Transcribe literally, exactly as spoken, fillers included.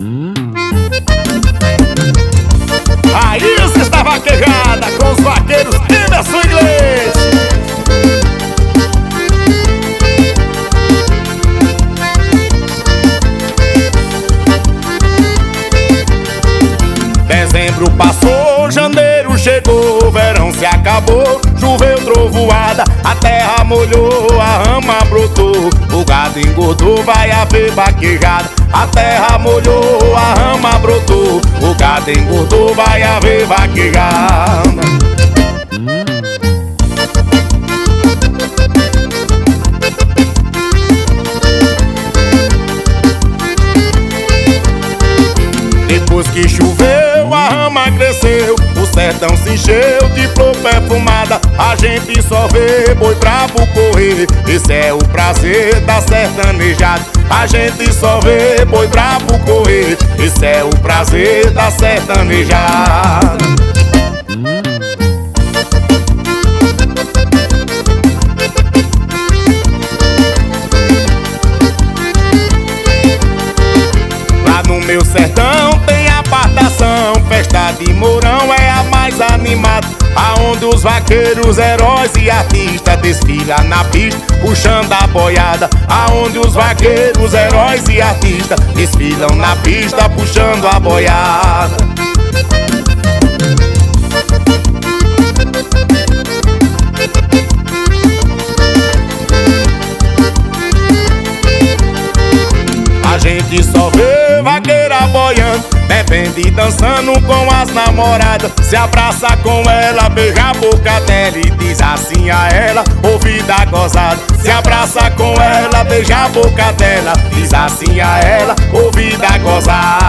Aí você está vaquejada com os vaqueiros Emerson Inglês. Dezembro passou, janeiro chegou, verão se acabou, choveu trovoada, a terra molhou, a rama brotou, o gado engordou, vai haver vaquejada. A terra molhou, a rama brotou, o gado engordou, vai haver vaquejada. Depois que choveu, a rama cresceu, o sertão se encheu de flor perfumada. A gente só vê boi bravo correr, esse é o prazer da sertanejada. A gente só vê boi bravo correr, esse é o prazer da sertanejada. Lá no meu sertão tem a fardação, festa de Mourão é a mais animada, aonde os vaqueiros, heróis e artistas desfilam na pista, puxando a boiada. Aonde os vaqueiros, heróis e artistas desfilam na pista, puxando a boiada. A gente só vê vaqueira boiando, bebendo e dançando com as namoradas. Se abraça com ela, beija a boca dela e diz assim a ela, ouvida gozada. Se abraça com ela, beija a boca dela, diz assim a ela, ouvida gozada.